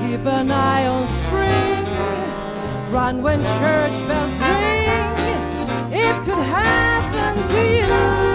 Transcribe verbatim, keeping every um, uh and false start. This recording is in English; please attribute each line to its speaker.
Speaker 1: Keep an eye on spring. Run when church bells ring. It could happen to you.